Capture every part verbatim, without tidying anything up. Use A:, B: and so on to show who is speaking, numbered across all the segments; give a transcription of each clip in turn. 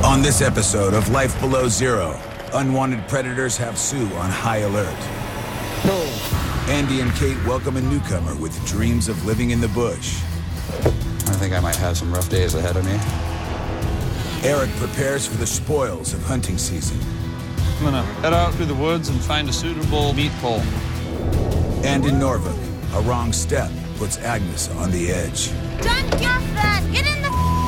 A: On this episode of Life Below Zero, unwanted predators have Sue on high alert.
B: Oh.
A: Andy and Kate welcome a newcomer with dreams of living in the bush.
C: I think I might have some rough days ahead of me.
A: Eric prepares for the spoils of hunting season.
D: I'm gonna head out through the woods and find a suitable meat pole.
A: And in Norfolk, a wrong step puts Agnes on the edge.
E: Don't give that! Get in the boat!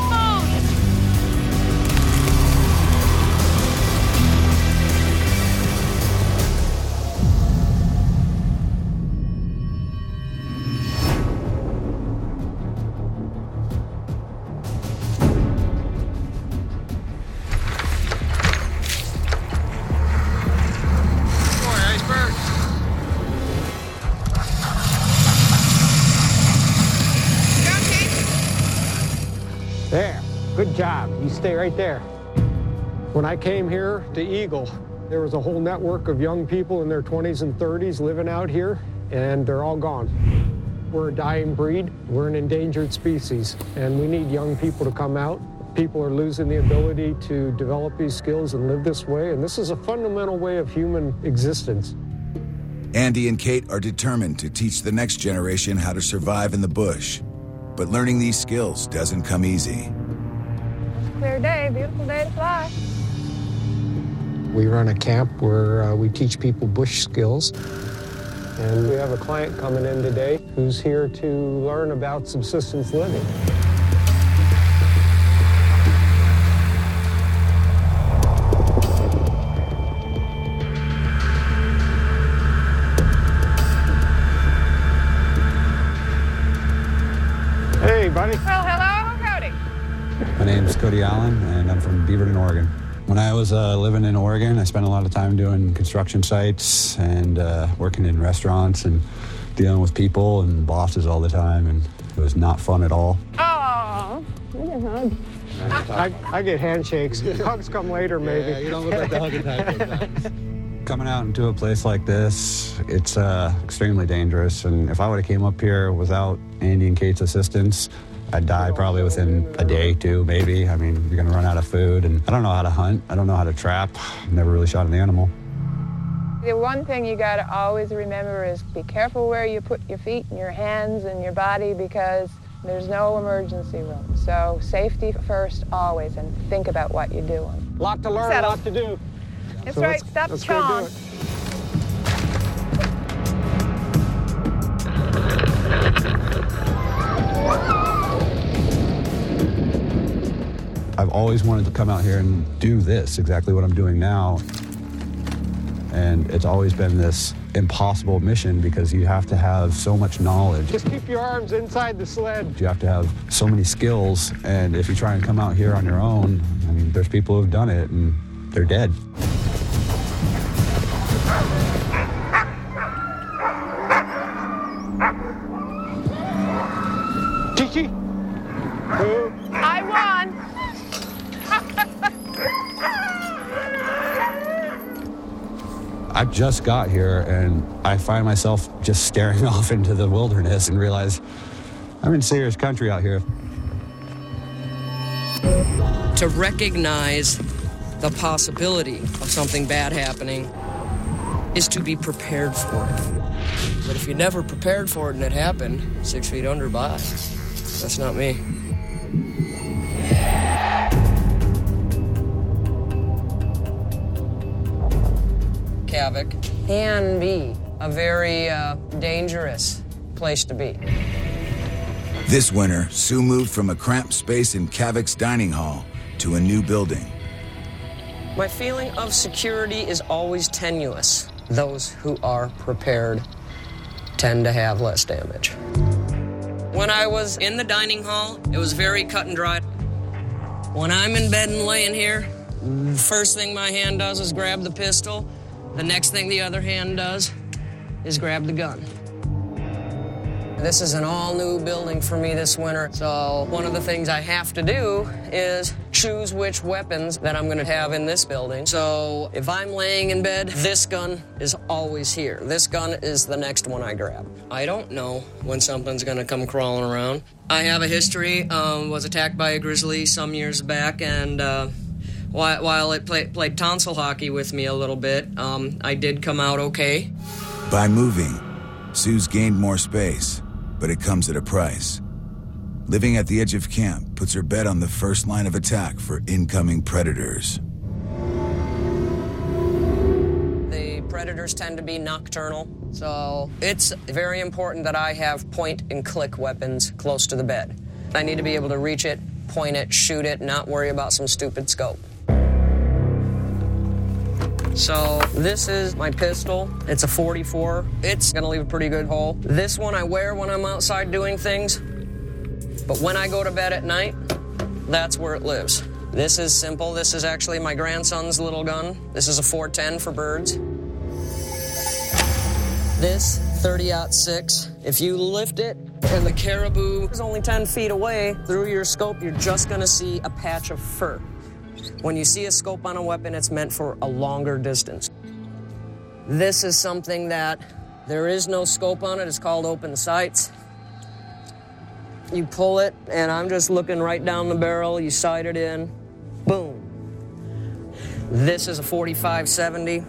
B: There, good job. You stay right there. When I came here to Eagle, there was a whole network of young people in their twenties and thirties living out here, and they're all gone. We're a dying breed. We're an endangered species, and we need young people to come out. People are losing the ability to develop these skills and live this way, and this is a fundamental way of human existence.
A: Andy and Kate are determined to teach the next generation how to survive in the bush. But learning these skills doesn't come easy.
E: Clear day, beautiful day to fly.
B: We run a camp where uh, we teach people bush skills. And we have a client coming in today who's here to learn about subsistence living. Hey, buddy.
E: Well, hello, Cody.
C: My name's Cody Allen, and I'm from Beaverton, Oregon. When I was uh, living in Oregon, I spent a lot of time doing construction sites and uh, working in restaurants and dealing with people and bosses all the time, and it was not fun at all.
E: Oh, you can hug.
B: I, I get handshakes. Hugs come later, maybe.
C: Yeah, you don't look like the hugging type sometimes. Coming out into a place like this, it's uh, extremely dangerous, and if I would have came up here without Andy and Kate's assistance, I'd die probably within a day, two, maybe. I mean, you're gonna run out of food, and I don't know how to hunt. I don't know how to trap. Never really shot an animal.
E: The one thing you gotta always remember is be careful where you put your feet and your hands and your body, because there's no emergency room. So safety first always, and think about what you're doing.
B: Lot to learn,
E: Settle.
B: lot to do.
E: That's
B: So
E: right,
B: let's-
E: stop
B: let's go do
E: chawing.
B: it.
C: I've always wanted to come out here and do this, exactly what I'm doing now. And it's always been this impossible mission because you have to have so much knowledge.
B: Just keep your arms inside the sled.
C: You have to have so many skills, and if you try and come out here on your own, I mean, there's people who've done it and they're dead.
B: Chichi. Who?
E: I won.
C: I just got here and I find myself just staring off into the wilderness and realize I'm in serious country out here.
F: To recognize the possibility of something bad happening is to be prepared for it. But if you're never prepared for it and it happened, six feet under by, that's not me. Kavik can be a very uh, dangerous place to be.
A: This winter, Sue moved from a cramped space in Kavik's dining hall to a new building.
F: My feeling of security is always tenuous. Those who are prepared tend to have less damage. When I was in the dining hall, it was very cut and dry. When I'm in bed and laying here, first thing my hand does is grab the pistol. The next thing the other hand does is grab the gun. This is an all-new building for me this winter, so one of the things I have to do is choose which weapons that I'm going to have in this building. So if I'm laying in bed, this gun is always here. This gun is the next one I grab. I don't know when something's going to come crawling around. I have a history, um, was attacked by a grizzly some years back, and uh, while, while it play, played tonsil hockey with me a little bit, um, I did come out okay.
A: By moving, Sue's gained more space, but it comes at a price. Living at the edge of camp puts her bed on the first line of attack for incoming predators.
F: The predators tend to be nocturnal, so it's very important that I have point and click weapons close to the bed. I need to be able to reach it, point it, shoot it, not worry about some stupid scope. So this is my pistol. It's a forty-four. It's gonna leave a pretty good hole. This one I wear when I'm outside doing things, but when I go to bed at night, that's where it lives. This is simple. This is actually my grandson's little gun. This is a four ten for birds. This thirty aught six, if you lift it and the caribou is only ten feet away, through your scope, you're just gonna see a patch of fur. When you see a scope on a weapon, it's meant for a longer distance. This is something that there is no scope on it. It's called open sights. You pull it, and I'm just looking right down the barrel. You sight it in. Boom. This is a forty-five seventy.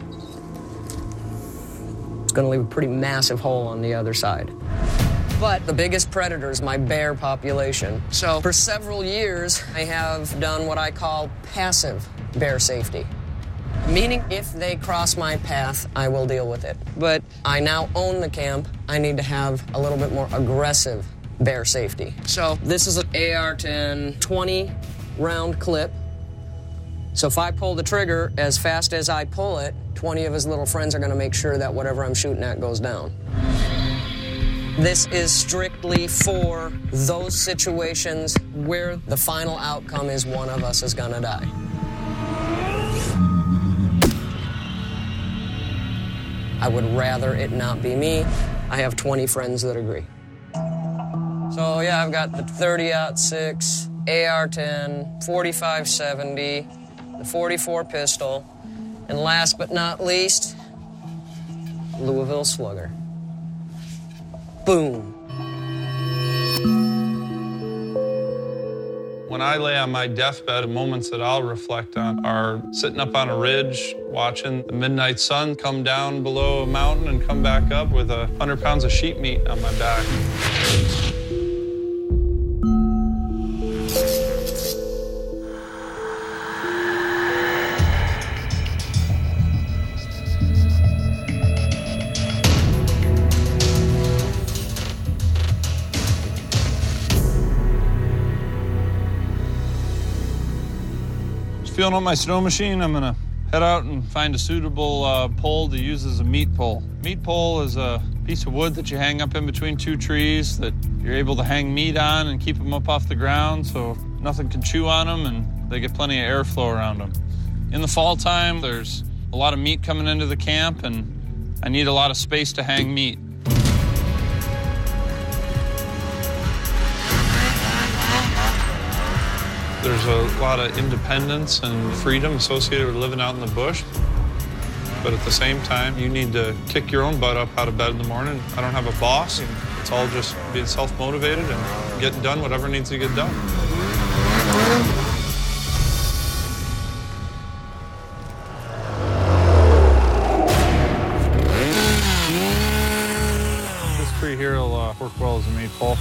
F: It's going to leave a pretty massive hole on the other side. But the biggest predator is my bear population. So for several years, I have done what I call passive bear safety. Meaning if they cross my path, I will deal with it. But I now own the camp. I need to have a little bit more aggressive bear safety. So this is an A R ten twenty round clip. So if I pull the trigger, as fast as I pull it, twenty of his little friends are going to make sure that whatever I'm shooting at goes down. This is strictly for those situations where the final outcome is one of us is gonna die. I would rather it not be me. I have twenty friends that agree. So yeah, I've got the thirty aught six, A R ten, forty-five seventy, the forty-four pistol, and last but not least, Louisville Slugger. Boom.
D: When I lay on my deathbed, the moments that I'll reflect on are sitting up on a ridge, watching the midnight sun come down below a mountain and come back up with a hundred pounds of sheep meat on my back. Filling up my snow machine, I'm gonna head out and find a suitable uh, pole to use as a meat pole. Meat pole is a piece of wood that you hang up in between two trees that you're able to hang meat on and keep them up off the ground so nothing can chew on them and they get plenty of airflow around them. In the fall time, there's a lot of meat coming into the camp and I need a lot of space to hang meat. There's a lot of independence and freedom associated with living out in the bush. But at the same time, you need to kick your own butt up out of bed in the morning. I don't have a boss. And it's all just being self-motivated and getting done whatever needs to get done. This tree here will uh, work well as a meat pole.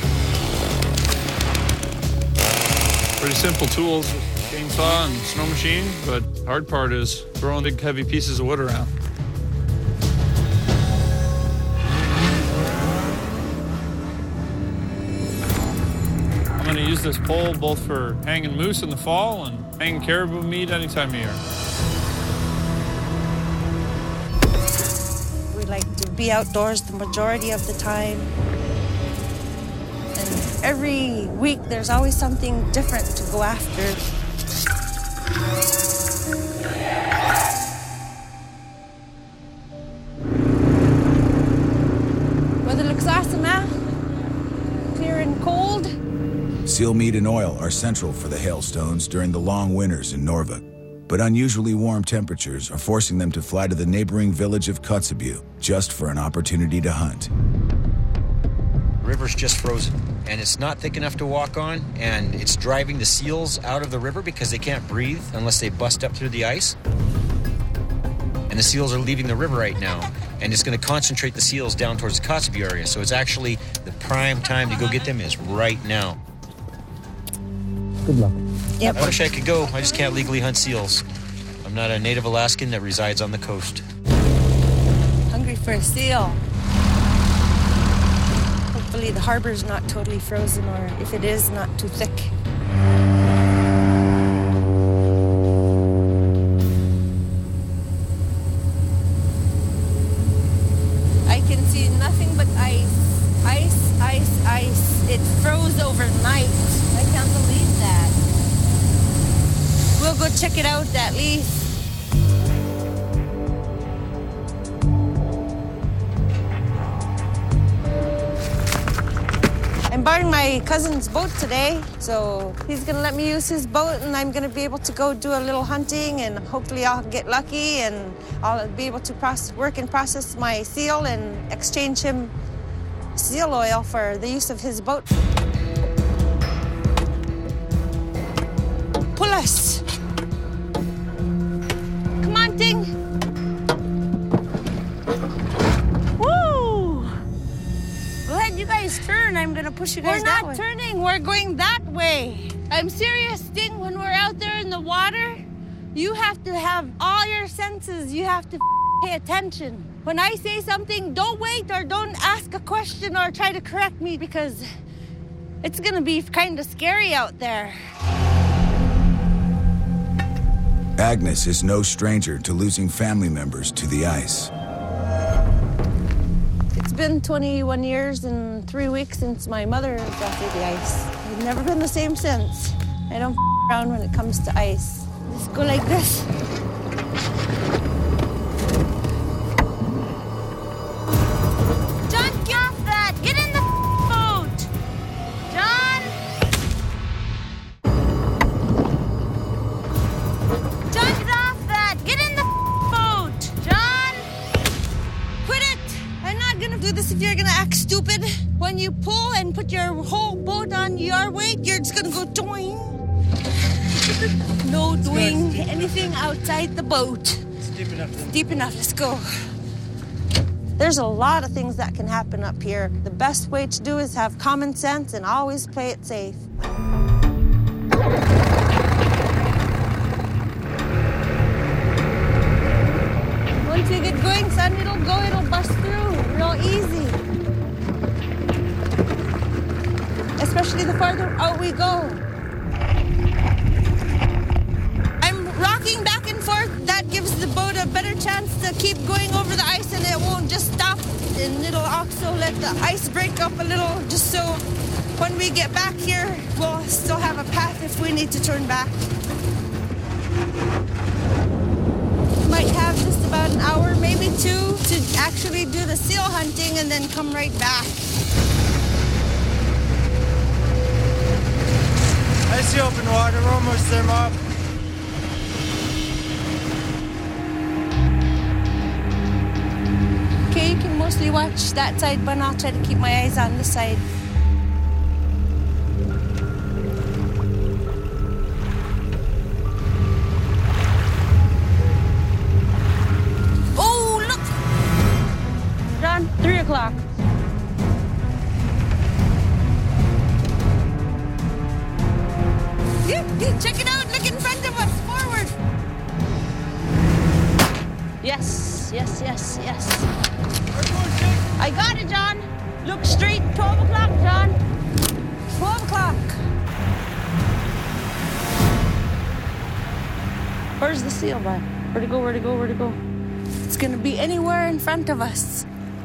D: Pretty simple tools, chainsaw and snow machine, but the hard part is throwing big heavy pieces of wood around. I'm gonna use this pole both for hanging moose in the fall and hanging caribou meat any time of year.
G: We like to be outdoors the majority of the time. Every week, there's always something different to go after. Weather looks awesome, huh? Clear and cold.
A: Seal meat and oil are central for the hailstones during the long winters in Norfolk, but unusually warm temperatures are forcing them to fly to the neighboring village of Kotzebue just for an opportunity to hunt.
H: The river's just frozen. and it's not thick enough to walk on, and it's driving the seals out of the river because they can't breathe unless they bust up through the ice. And the seals are leaving the river right now, and it's going to concentrate the seals down towards the Kotzebue area. So it's actually the prime time to go get them is right now.
B: Good luck.
G: Yep.
H: I wish I could go. I just can't legally hunt seals. I'm not a native Alaskan that resides on the coast.
G: Hungry for a seal. Hopefully the harbor's not totally frozen, or if it is, not too thick. I can see nothing but ice. Ice, ice, ice. It froze overnight. I can't believe that. We'll go check it out at least. I'm borrowing my cousin's boat today, so he's gonna let me use his boat, and I'm gonna be able to go do a little hunting, and hopefully I'll get lucky, and I'll be able to process, work and process my seal and exchange him seal oil for the use of his boat. Pull us. Come on, Ting. Woo! Go ahead, you guys turn. I'm gonna push you guys that way. We're not turning. We're going that way. I'm serious, Ting. When we're out there in the water, you have to have all your senses. You have to pay attention. When I say something, don't wait or don't ask a question or try to correct me, because it's gonna be kind of scary out there.
A: Agnes is no stranger to losing family members to the ice.
G: It's been twenty-one years and three weeks since my mother got through the ice. I've never been the same since. I don't f around when it comes to ice. Just go like this. John, get off that! Get in the boat! John! John, get off that! Get in the boat! John! Quit it! I'm not gonna do this if you're gonna act stupid. When you pull and put your whole boat on your weight, you're just gonna go doing. No doing anything outside the boat.
H: It's deep enough.
G: It's deep enough, let's go. There's a lot of things that can happen up here. The best way to do is have common sense and always play it safe. Once you get going, son, it'll go, it'll bust through real easy. Especially the farther out we go. I'm rocking back and forth. That gives the boat a better chance to keep going over the ice, and it won't just stop. And it'll also let the ice break up a little, just so when we get back here, we'll still have a path if we need to turn back. Might have just about an hour, maybe two, to actually do the seal hunting and then come right back.
I: I see open water. We're almost there, Mom.
G: Okay, you can mostly watch that side, but I'll try to keep my eyes on this side. Oh, look! John, three o'clock. Check it out, look in front of us, forward. Yes, yes, yes, yes. I got it, John. Look straight, twelve o'clock, John. twelve o'clock. Where's the seal, bud? Where'd it go, where'd it go, where'd it go? It's gonna be anywhere in front of us.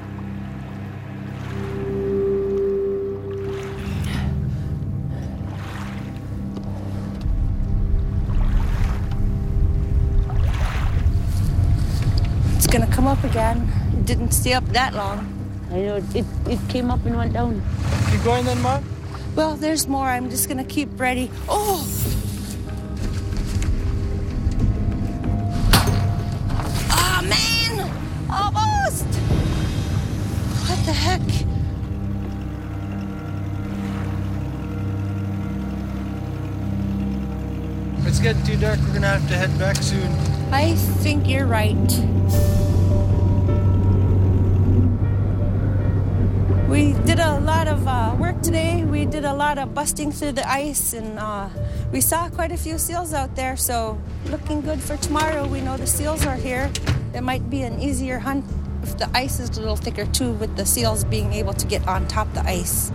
G: Gonna come up again. It didn't stay up that long. I know it, it came up and went down.
I: Keep going then, Mom?
G: Well, there's more. I'm just gonna keep ready. Oh! Ah, oh, man! Almost! What the heck?
I: getting too dark. We're going to have to head back soon.
G: I think you're right. We did a lot of uh, work today. We did a lot of busting through the ice, and uh, we saw quite a few seals out there, so looking good for tomorrow. We know the seals are here. It might be an easier hunt if the ice is a little thicker, too, with the seals being able to get on top of the ice.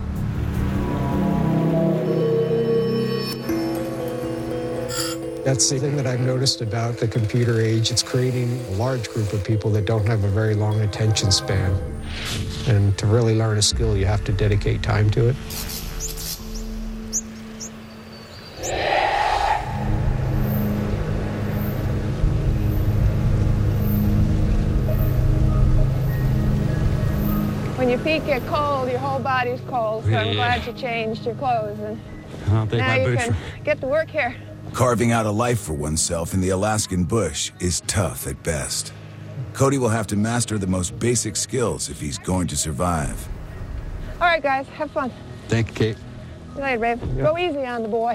B: That's the thing that I've noticed about the computer age. It's creating a large group of people that don't have a very long attention span. And to really learn a skill, you have to dedicate time to it.
E: When your feet get cold, your whole body's cold. So
C: Yeah.
E: I'm glad you changed your clothes. And
C: I don't think
E: now
C: my
E: you
C: boots
E: can
C: are...
E: get to work here.
A: Carving out a life for oneself in the Alaskan bush is tough at best. Cody will have to master the most basic skills if he's going to survive.
E: All right, guys, have fun.
C: Thank you, Kate.
E: See you later, babe. Go easy on the boy.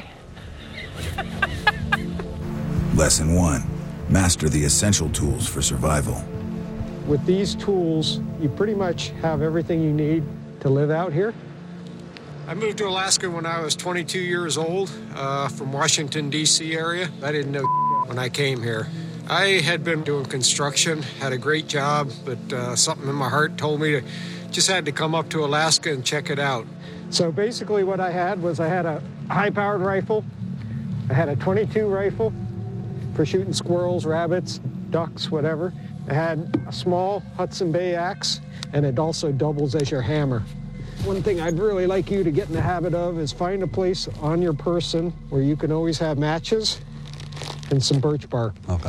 A: Lesson one, master the essential tools for survival.
B: With these tools, you pretty much have everything you need to live out here. I moved to Alaska when I was twenty-two years old, uh, from Washington, D C area. I didn't know when I came here. I had been doing construction, had a great job, but uh, something in my heart told me to just had to come up to Alaska and check it out. So basically what I had was I had a high-powered rifle, I had a twenty-two rifle for shooting squirrels, rabbits, ducks, whatever. I had a small Hudson Bay axe, and it also doubles as your hammer. One thing I'd really like you to get in the habit of is find a place on your person where you can always have matches and some birch bark.
C: Okay.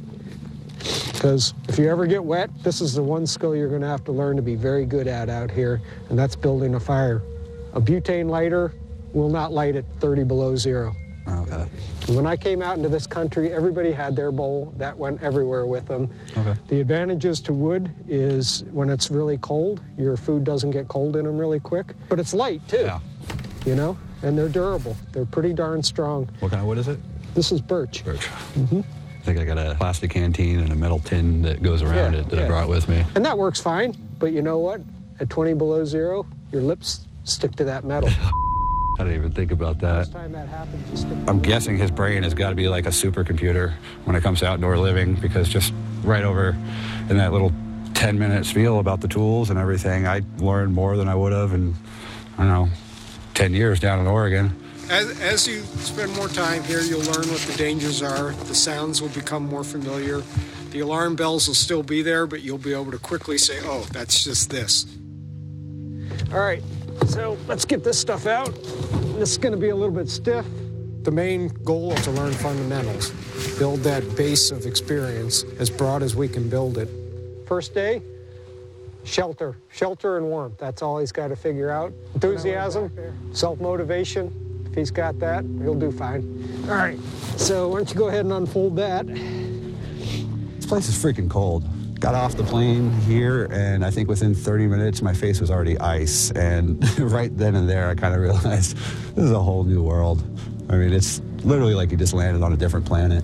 B: Because if you ever get wet, this is the one skill you're going to have to learn to be very good at out here, and that's building a fire. A butane lighter will not light at thirty below zero.
C: Okay.
B: When I came out into this country, everybody had their bowl. That went everywhere with them.
C: Okay.
B: The advantages to wood is when it's really cold, your food doesn't get cold in them really quick. But it's light, too.
C: Yeah.
B: You know? And they're durable. They're pretty darn strong.
C: What kind of wood is it?
B: This is birch.
C: Birch. Mm-hmm. I think I got a plastic canteen and a metal tin that goes around
B: Yeah,
C: it that
B: yeah.
C: I brought with me.
B: And that works fine. But you know what? At twenty below zero, your lips stick to that metal.
C: I didn't even think about that.
B: Last time that happened, you stick to
C: I'm guessing his brain has got to be like a supercomputer when it comes to outdoor living, because just right over in that little ten minute spiel about the tools and everything, I learned more than I would have in, I don't know, ten years down in Oregon.
B: As, as you spend more time here, you'll learn what the dangers are. The sounds will become more familiar. The alarm bells will still be there, but you'll be able to quickly say, oh, that's just this. All right, so let's get this stuff out. This is going to be a little bit stiff. The main goal is to learn fundamentals, build that base of experience as broad as we can build it. First day, shelter, shelter and warmth. That's all he's got to figure out. Enthusiasm, self-motivation. If he's got that, he'll do fine. All right, so why don't you go ahead and unfold that.
C: This place is freaking cold. Got off the plane here, and I think within thirty minutes, my face was already ice. And right then and there, I kind of realized this is a whole new world. I mean, it's literally like you just landed on a different planet.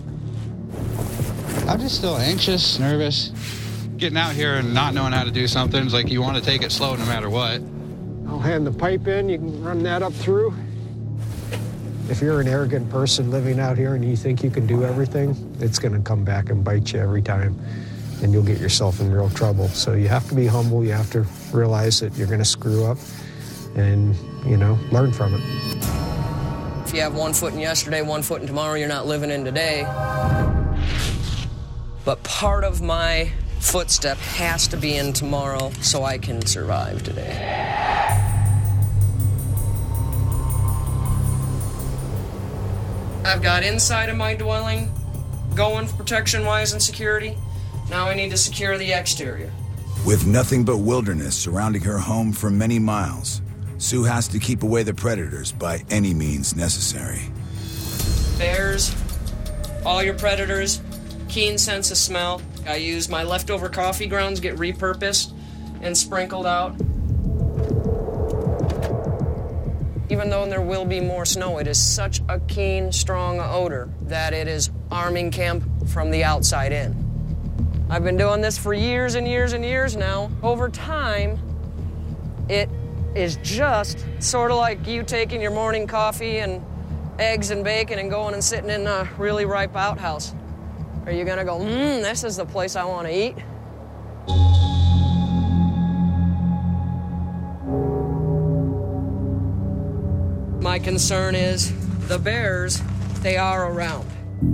D: I'm just still anxious, nervous. Getting out here and not knowing how to do something is like you want to take it slow no matter what.
B: I'll hand the pipe in. You can run that up through. If you're an arrogant person living out here and you think you can do everything, it's going to come back and bite you every time, and you'll get yourself in real trouble. So you have to be humble. You have to realize that you're going to screw up and, you know, learn from it.
F: If you have one foot in yesterday, one foot in tomorrow, you're not living in today. But part of my footstep has to be in tomorrow so I can survive today. I've got inside of my dwelling going protection-wise and security. Now I need to secure the exterior.
A: With nothing but wilderness surrounding her home for many miles, Sue has to keep away the predators by any means necessary.
F: Bears, all your predators, keen sense of smell. I use my leftover coffee grounds, get repurposed and sprinkled out. Even though there will be more snow, it is such a keen, strong odor that it is arming camp from the outside in. I've been doing this for years and years and years now. Over time, it is just sort of like you taking your morning coffee and eggs and bacon and going and sitting in a really ripe outhouse. Are you gonna go, mmm, this is the place I want to eat? My concern is the bears, they are around.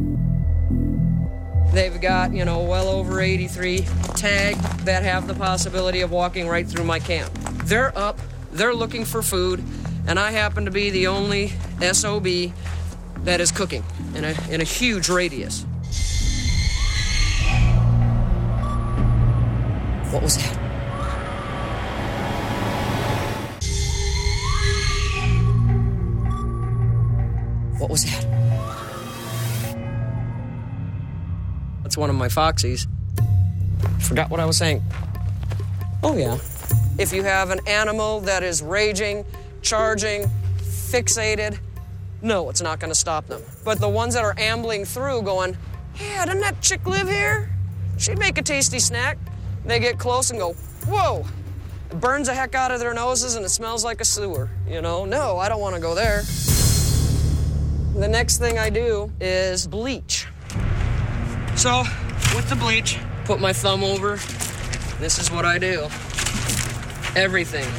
F: They've got, you know, well over eighty-three tagged that have the possibility of walking right through my camp. They're up, they're looking for food, and I happen to be the only S O B that is cooking in a, in a huge radius. What was that? What was that? That's one of my foxies. Forgot what I was saying. Oh, yeah. If you have an animal that is raging, charging, fixated, no, it's not going to stop them. But the ones that are ambling through going, yeah, doesn't that chick live here? She'd make a tasty snack. They get close and go, whoa. It burns the heck out of their noses and it smells like a sewer. You know, no, I don't want to go there. The next thing I do is bleach. So, with the bleach, put my thumb over. This is what I do. Everything.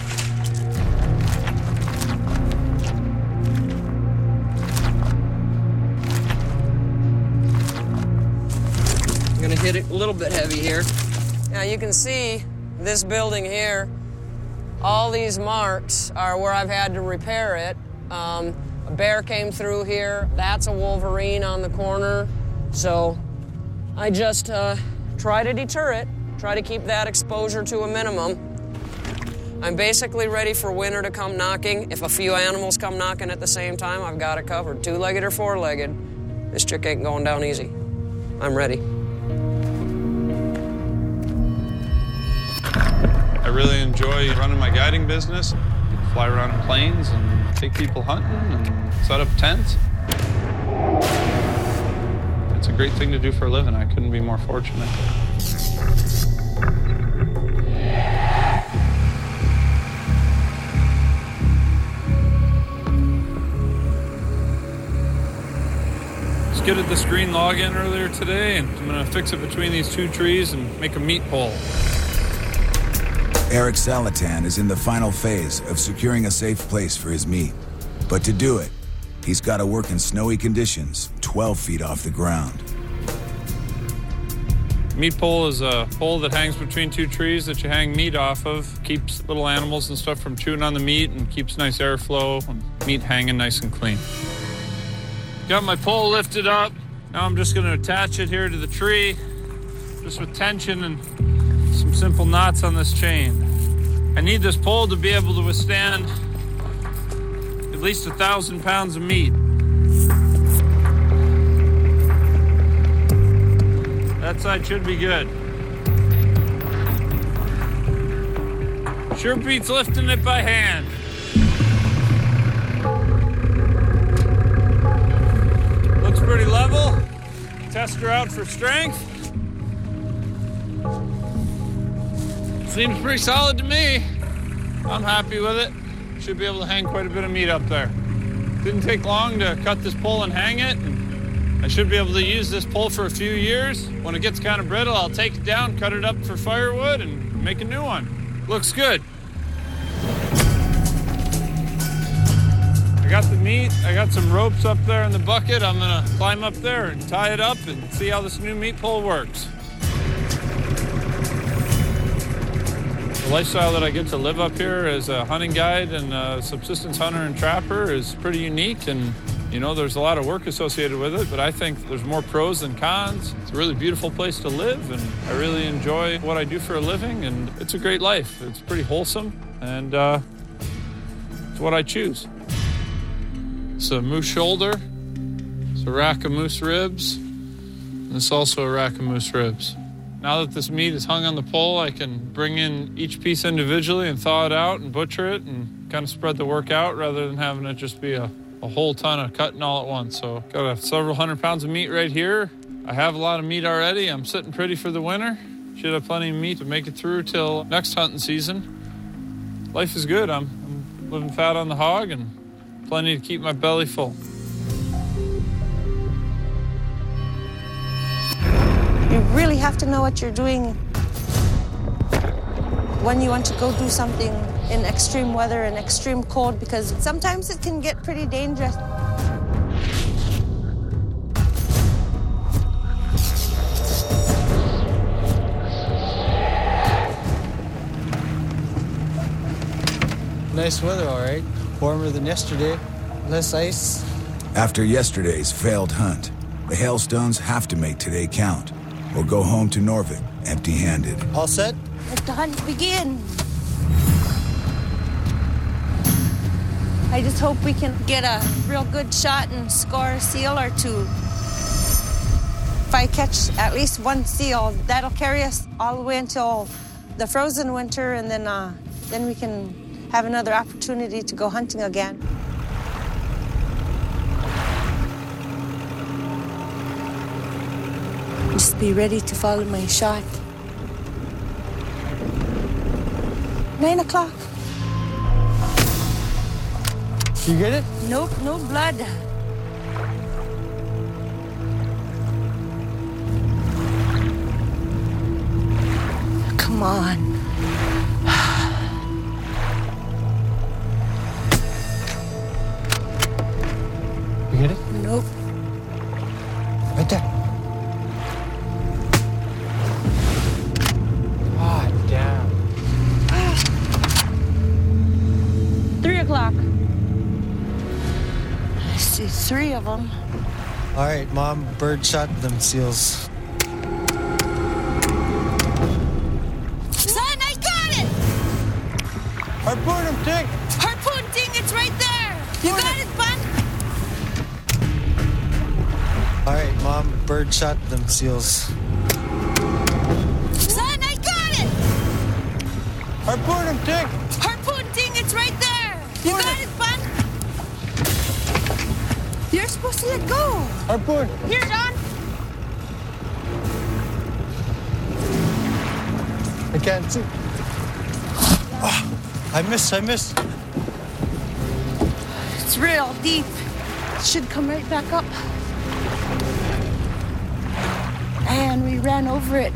F: I'm gonna hit it a little bit heavy here. Now you can see this building here. All these marks are where I've had to repair it. Um, a bear came through here. That's a wolverine on the corner. So I just uh, try to deter it, try to keep that exposure to a minimum. I'm basically ready for winter to come knocking. If a few animals come knocking at the same time, I've got it covered. Two-legged or four-legged, this chick ain't going down easy. I'm ready.
D: I really enjoy running my guiding business. Fly around in planes and take people hunting and set up tents. It's a great thing to do for a living. I couldn't be more fortunate. Skidded this green log in earlier today, and I'm gonna fix it between these two trees and make a meat pole.
A: Eric Salatan is in the final phase of securing a safe place for his meat. But to do it, he's got to work in snowy conditions, twelve feet off the ground.
D: Meat pole is a pole that hangs between two trees that you hang meat off of. Keeps little animals and stuff from chewing on the meat and keeps nice airflow and meat hanging nice and clean. Got my pole lifted up. Now I'm just going to attach it here to the tree, just with tension and some simple knots on this chain. I need this pole to be able to withstand at least a thousand pounds of meat. That side should be good. Sure beats lifting it by hand. Looks pretty level. Test her out for strength. Seems pretty solid to me. I'm happy with it. Should be able to hang quite a bit of meat up there. Didn't take long to cut this pole and hang it. And I should be able to use this pole for a few years. When it gets kind of brittle, I'll take it down, cut it up for firewood, and make a new one. Looks good. I got the meat. I got some ropes up there in the bucket. I'm gonna climb up there and tie it up and see how this new meat pole works. The lifestyle that I get to live up here as a hunting guide and a subsistence hunter and trapper is pretty unique, and you know, there's a lot of work associated with it, but I think there's more pros than cons. It's a really beautiful place to live, and I really enjoy what I do for a living, and it's a great life. It's pretty wholesome, and uh, it's what I choose. It's a moose shoulder, it's a rack of moose ribs, and it's also a rack of moose ribs. Now that this meat is hung on the pole, I can bring in each piece individually and thaw it out and butcher it and kind of spread the work out rather than having it just be a a whole ton of cutting all at once. So got a several hundred pounds of meat right here. I have a lot of meat already. I'm sitting pretty for the winter. Should have plenty of meat to make it through till next hunting season. Life is good. I'm, I'm living fat on the hog and plenty to keep my belly full.
G: You really have to know what you're doing when you want to go do something in extreme weather and extreme cold, because sometimes it can get pretty dangerous.
I: Nice weather, all right. Warmer than yesterday. Less ice.
A: After yesterday's failed hunt, the Hailstones have to make today count or go home to Norvik empty-handed.
I: All set?
G: Let the hunt begin. I just hope we can get a real good shot and score a seal or two. If I catch at least one seal, that'll carry us all the way until the frozen winter, and then uh, then we can have another opportunity to go hunting again. Just be ready to follow my shot. Nine o'clock.
I: You get it?
G: Nope, no blood. Come on.
I: You get it?
G: Nope.
I: Right there. Ah, damn.
G: Three o'clock. I see three of them.
I: All right, Mom, bird shot them seals.
G: Son, I got it!
I: Harpoon him, Tick!
G: Harpoon Ting, it's right there! You got it, bud?
I: All right, Mom, bird shot them seals.
G: Son, I got it!
I: Harpoon him, Tick!
G: Harpoon Ting, it's right there! You got it, bud? You're supposed to let go.
I: Harpoon!
G: Here, Don.
I: I can't see. Oh, I missed, I missed.
G: It's real deep. It should come right back up. And we ran over it.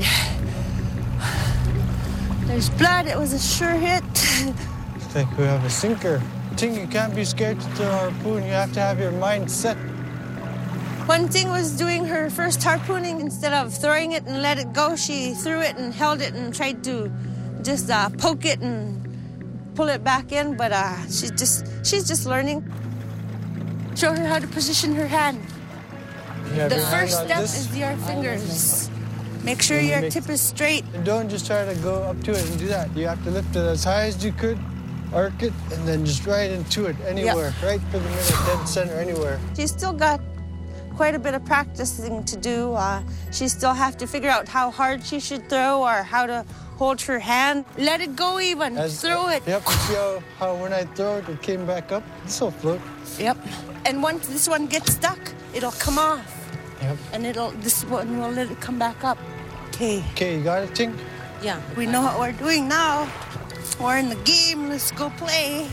G: There's blood. It was a sure hit.
I: I think we have a sinker. Ting, you can't be scared to throw a harpoon. You have to have your mind set.
G: One Ting was doing her first harpooning. Instead of throwing it and let it go, she threw it and held it and tried to just uh, poke it and pull it back in. But uh, she's just she's just learning. Show her how to position her hand.
I: You
G: The
I: your
G: first
I: hand
G: step
I: like this.
G: is your fingers. Make sure
I: And you
G: your
I: make-
G: tip is straight.
I: And don't just try to go up to it and do that. You have to lift it as high as you could, arc it, and then just right into it anywhere. Right for the middle, dead center, anywhere.
G: She's still got quite a bit of practicing to do. Uh, she still have to figure out how hard she should throw or how to hold her hand. Let it go even.
I: As-
G: throw it.
I: Yep, you see how, how when I throw it, it came back up? This will float.
G: Yep. And once this one gets stuck, it'll come off.
I: Yep.
G: And it'll this one will let it come back up. Okay.
I: Okay, you got it, Ting?
G: Yeah. We know what we're doing now. We're in the game. Let's go play.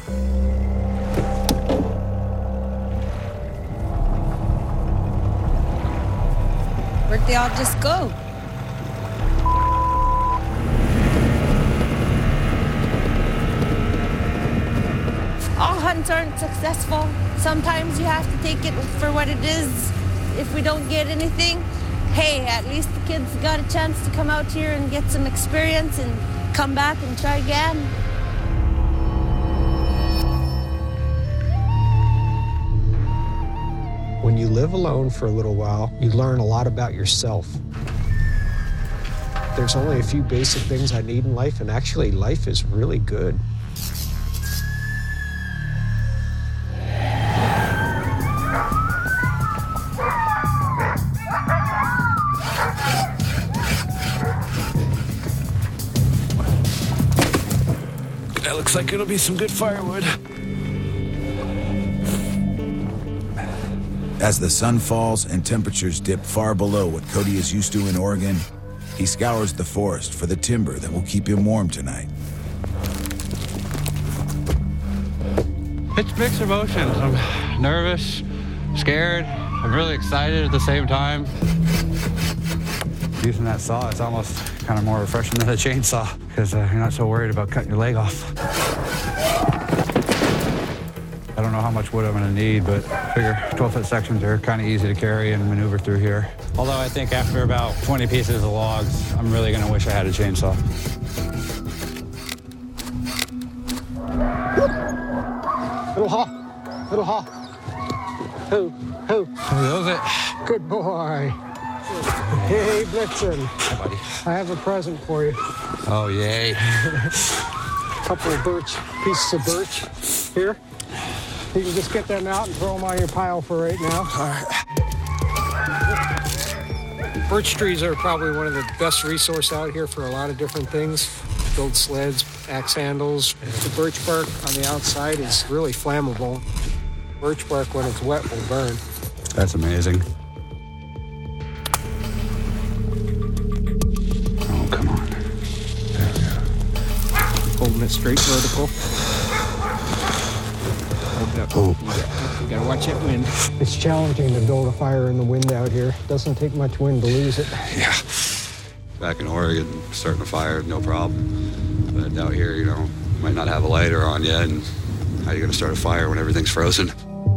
G: Where'd they all just go? All hunts aren't successful. Sometimes you have to take it for what it is. If we don't get anything, hey, at least the kids got a chance to come out here and get some experience and come back and try again.
B: When you live alone for a little while, you learn a lot about yourself. There's only a few basic things I need in life, and actually life is really good.
J: That looks like it'll be some good firewood.
A: As the sun falls and temperatures dip far below what Cody is used to in Oregon, he scours the forest for the timber that will keep him warm tonight.
C: It's mixed emotions. I'm nervous, scared, I'm really excited at the same time. Using that saw, it's almost kind of more refreshing than a chainsaw because uh, you're not so worried about cutting your leg off. I don't know how much wood I'm going to need, but I figure twelve-foot sections are kind of easy to carry and maneuver through here. Although I think after about twenty pieces of logs, I'm really going to wish I had a chainsaw.
B: Little haul, little haul. Who, who?
C: That was it.
B: Good boy. Hey, Blitzen.
C: Hi, buddy.
B: I have a present for you.
C: Oh, yay.
B: A couple of birch, pieces of birch. Here. You can just get them out and throw them on your pile for right now.
C: All right.
B: Birch trees are probably one of the best resource out here for a lot of different things. Build sleds, axe handles. The birch bark on the outside is really flammable. Birch bark, when it's wet, will burn.
C: That's amazing. Oh, come on. There we go.
B: Holding it straight vertical.
C: Oh.
B: You gotta watch that wind. It's challenging to build a fire in the wind out here. Doesn't take much wind to lose it.
C: Yeah. Back in Oregon, starting a fire, no problem. But out here, you know, might not have a lighter on yet, and how are you gonna start a fire when everything's frozen?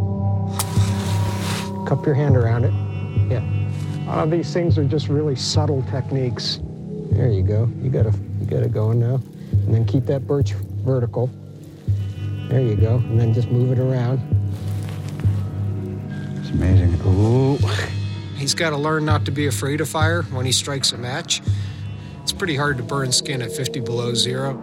B: Cup your hand around it. Yeah. A lot of these things are just really subtle techniques. There you go. You got it, you got it going now. And then keep that birch vertical. There you go. And then just move it around.
C: It's amazing. Ooh.
B: He's got to learn not to be afraid of fire when he strikes a match. It's pretty hard to burn skin at fifty below zero.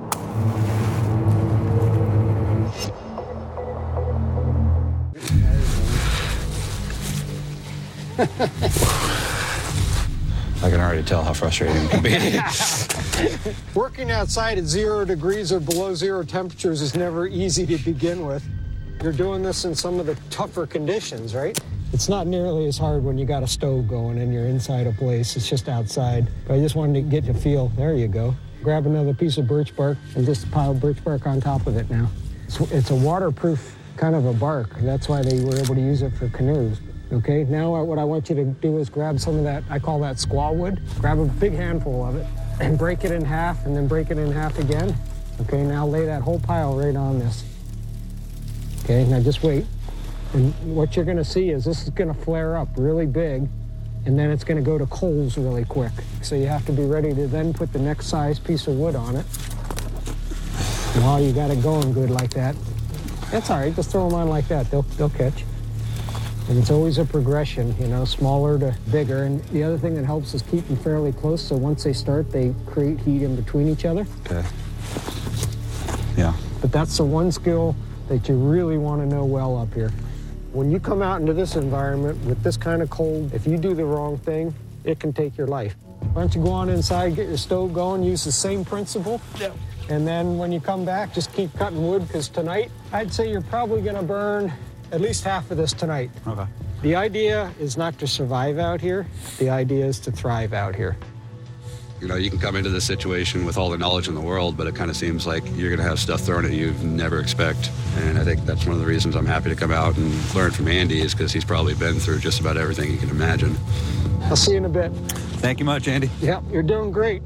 C: I can already tell how frustrating it can be.
B: Working outside at zero degrees or below zero temperatures is never easy to begin with. You're doing this in some of the tougher conditions, right? It's not nearly as hard when you got a stove going and you're inside a place. It's just outside. But I just wanted to get you a feel. There you go. Grab another piece of birch bark and just pile birch bark on top of it now. It's, it's a waterproof kind of a bark. That's why they were able to use it for canoes. Okay, now what I want you to do is grab some of that, I call that squaw wood. Grab a big handful of it and break it in half and then break it in half again. Okay, now lay that whole pile right on this. Okay, now just wait. And what you're gonna see is this is gonna flare up really big and then it's gonna go to coals really quick. So you have to be ready to then put the next size piece of wood on it. And while you got it going good like that, that's all right, just throw them on like that, they'll, they'll catch. And it's always a progression, you know, smaller to bigger. And the other thing that helps is keep them fairly close, so once they start, they create heat in between each other.
C: Okay. Yeah.
B: But that's the one skill that you really want to know well up here. When you come out into this environment with this kind of cold, if you do the wrong thing, it can take your life. Why don't you go on inside, get your stove going, use the same principle. Yeah. And then when you come back, just keep cutting wood, because tonight, I'd say you're probably going to burn at least half of this tonight.
C: Okay.
B: The idea is not to survive out here. The idea is to thrive out here.
C: You know, you can come into this situation with all the knowledge in the world, but it kind of seems like you're going to have stuff thrown at you you'd never expect. And I think that's one of the reasons I'm happy to come out and learn from Andy, is because he's probably been through just about everything you can imagine.
B: I'll see you in a bit.
C: Thank you much, Andy.
B: Yeah, you're doing great.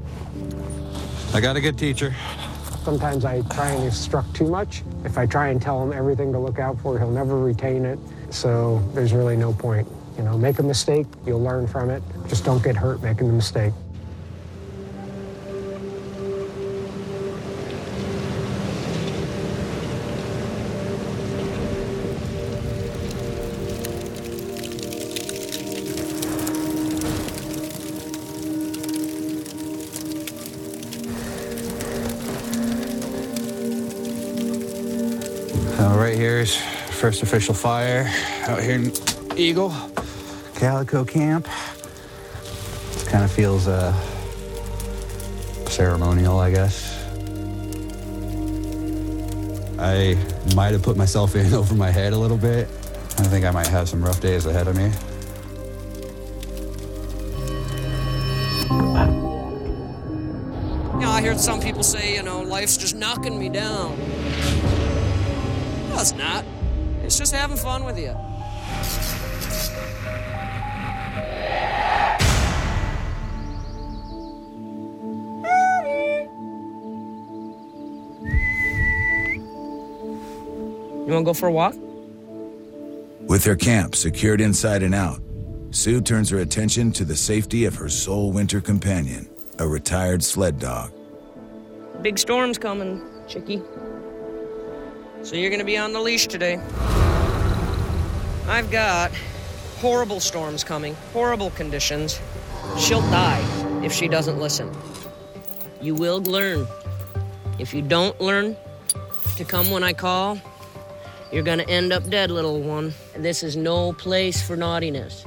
C: I got a good teacher.
B: Sometimes I try and instruct too much. If I try and tell him everything to look out for, he'll never retain it. So there's really no point. You know, make a mistake, you'll learn from it. Just don't get hurt making the mistake.
C: Uh, right here is first official fire out here in Eagle, Calico Camp. It kind of feels uh, ceremonial, I guess. I might have put myself in over my head a little bit. I think I might have some rough days ahead of me.
F: You know, I heard some people say, you know, life's just knocking me down. No, it's not. It's just having fun with you. You want to go for a walk?
A: With her camp secured inside and out, Sue turns her attention to the safety of her sole winter companion, a retired sled dog.
F: Big storm's coming, chickie. So you're going to be on the leash today. I've got horrible storms coming, horrible conditions. She'll die if she doesn't listen. You will learn. If you don't learn to come when I call, you're going to end up dead, little one. This is no place for naughtiness.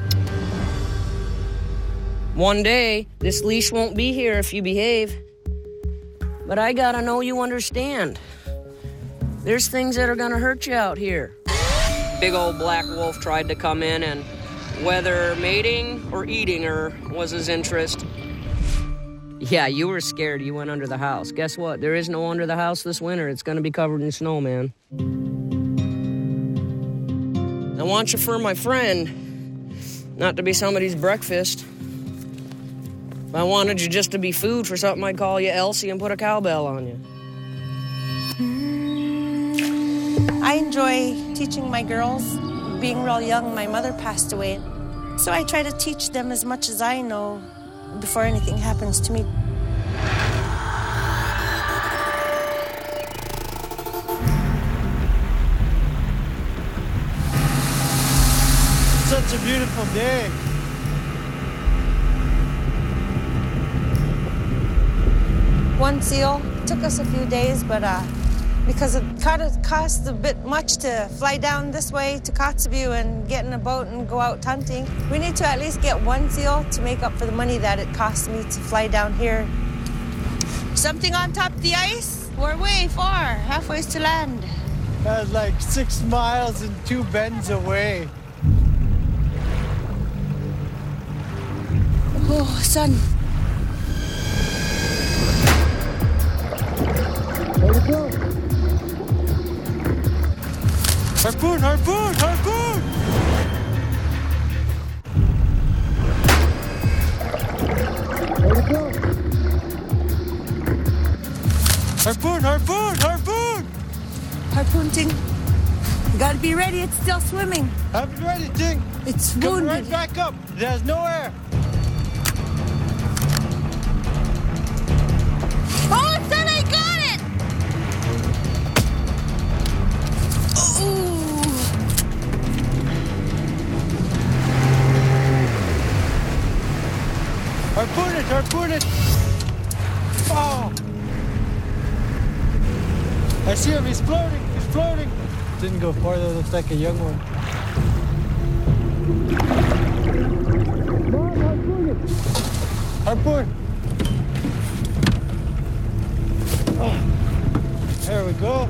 F: One day, this leash won't be here if you behave. But I gotta know you understand. There's things that are gonna hurt you out here. Big old black wolf tried to come in, and whether mating or eating her was his interest. Yeah, you were scared. You went under the house. Guess what? There is no under the house this winter. It's gonna be covered in snow, man. I want you for my friend, not to be somebody's breakfast. If I wanted you just to be food for something, I'd call you Elsie and put a cowbell on you.
G: I enjoy teaching my girls. Being real young, my mother passed away. So I try to teach them as much as I know before anything happens to me.
I: Such a beautiful day.
G: One seal took us a few days, but uh, because it cost a bit much to fly down this way to Kotzebue and get in a boat and go out hunting, we need to at least get one seal to make up for the money that it cost me to fly down here. Something on top of the ice? We're way far, halfway to land.
I: That's like six miles and two bends away.
G: Oh, sun.
I: There we go. Harpoon, harpoon, harpoon! There we go. Harpoon, harpoon, harpoon!
G: Harpoon, Ting. You gotta be ready, it's still swimming.
I: Have it ready, Ting.
G: It's
I: Come
G: wounded.
I: right back up. There's no air.
G: Oh, son, I got it! Ooh.
I: Harpoon it, harpoon it. Oh. I see him, he's floating, he's floating. Didn't go farther, looks like a young one. Mom, harpoon it. Harpoon. Oh, there we go.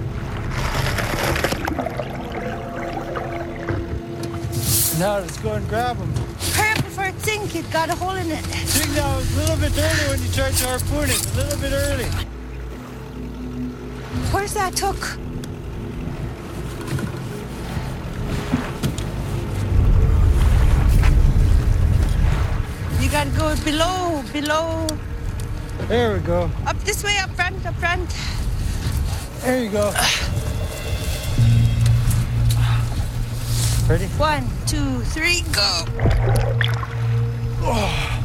I: Now let's go and grab him.
G: Hurry up before it sinks, it got a hole in it.
I: Dig now, it's a little bit early when you tried to harpoon it. A little bit early.
G: Where's that hook? You gotta go below, below.
I: There we go.
G: Up this way, up front, up front.
I: There you go. Ready?
G: One, two, three, go.
I: Oh.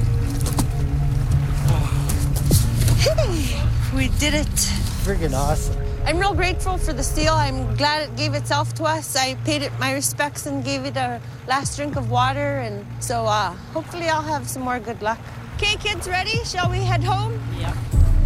G: Hey, we did it.
I: Friggin' awesome.
G: I'm real grateful for the seal. I'm glad it gave itself to us. I paid it my respects and gave it a last drink of water. And so uh, hopefully I'll have some more good luck. Okay, kids, ready? Shall we head home?
F: Yep.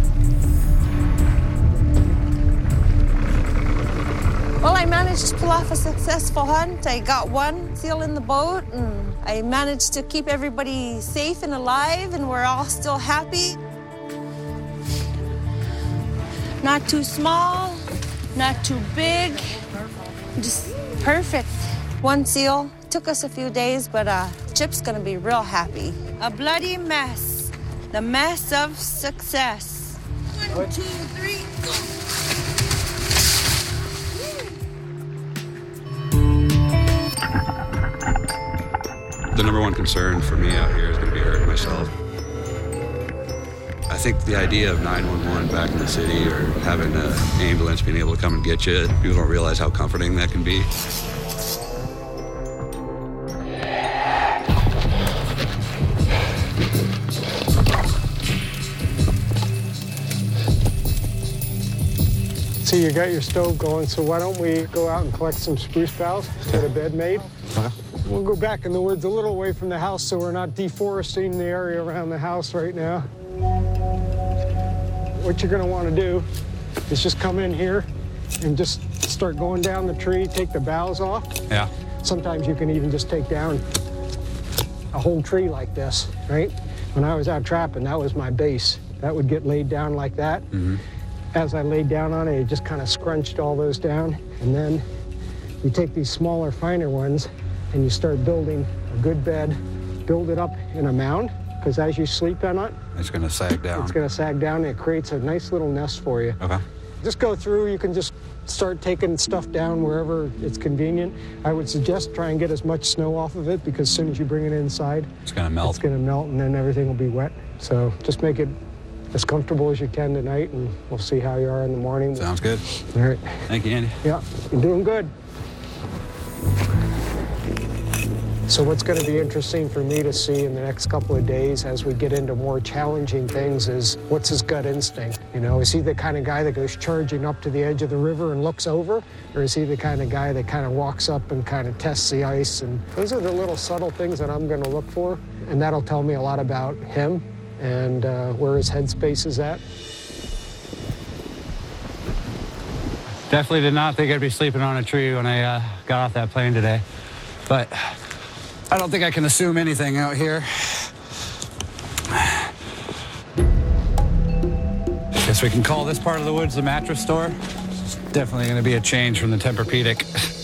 G: Well, I managed to pull off a successful hunt. I got one seal in the boat, and I managed to keep everybody safe and alive, and we're all still happy. Not too small, not too big, just perfect. One seal. Took us a few days, but uh, Chip's gonna be real happy. A bloody mess. The mess of success. One, two, three, go.
C: The number one concern for me out here is going to be hurting myself. I think the idea of nine one one back in the city or having an ambulance being able to come and get you, people don't realize how comforting that can be.
B: So you got your stove going, so why don't we go out and collect some spruce boughs, get a bed made?
C: Okay.
B: We'll go back in the woods a little away from the house so we're not deforesting the area around the house right now. What you're gonna wanna do is just come in here and just start going down the tree, take the boughs off.
C: Yeah.
B: Sometimes you can even just take down a whole tree like this, right? When I was out trapping, that was my base. That would get laid down like that.
C: Mm-hmm.
B: As I laid down on it, it just kind of scrunched all those down. And then you take these smaller, finer ones and you start building a good bed, build it up in a mound, because as you sleep on it,
C: it's going to sag down.
B: It's going to sag down and it creates a nice little nest for you.
C: Okay.
B: Just go through, you can just start taking stuff down wherever it's convenient. I would suggest try and get as much snow off of it, because as soon as you bring it inside,
C: it's going to melt.
B: It's going to melt and then everything will be wet. So just make it as comfortable as you can tonight, and we'll see how you are in the morning.
C: Sounds good.
B: All right.
C: Thank you, Andy.
B: Yeah, you're doing good. So what's going to be interesting for me to see in the next couple of days as we get into more challenging things is what's his gut instinct? You know, is he the kind of guy that goes charging up to the edge of the river and looks over? Or is he the kind of guy that kind of walks up and kind of tests the ice? And those are the little subtle things that I'm going to look for. And that'll tell me a lot about him and uh, where his headspace is at.
C: Definitely did not think I'd be sleeping on a tree when I uh, got off that plane today. But I don't think I can assume anything out here. Guess we can call this part of the woods the mattress store. It's definitely going to be a change from the Tempur-Pedic.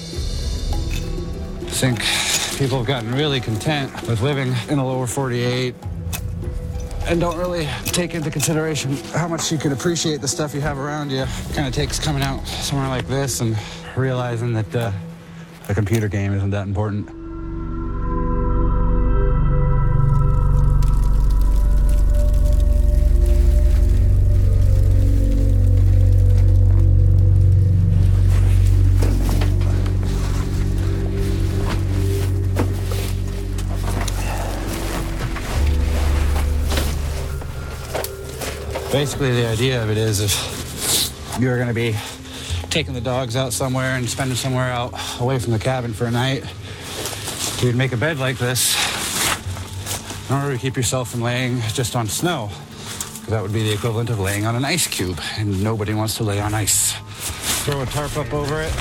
C: I think people have gotten really content with living in the lower forty-eight and don't really take into consideration how much you can appreciate the stuff you have around you. Kind of takes coming out somewhere like this and realizing that uh, the computer game isn't that important. Basically, the idea of it is if you're going to be taking the dogs out somewhere and spending somewhere out away from the cabin for a night, you'd make a bed like this in order to keep yourself from laying just on snow. Because that would be the equivalent of laying on an ice cube, and nobody wants to lay on ice. Throw a tarp up over it.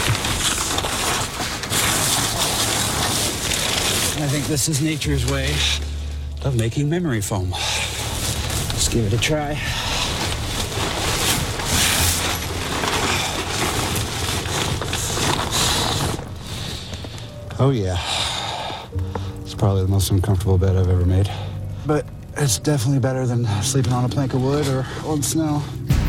C: I think this is nature's way of making memory foam. Let's give it a try. Oh yeah, it's probably the most uncomfortable bed I've ever made. But it's definitely better than sleeping on a plank of wood or on snow.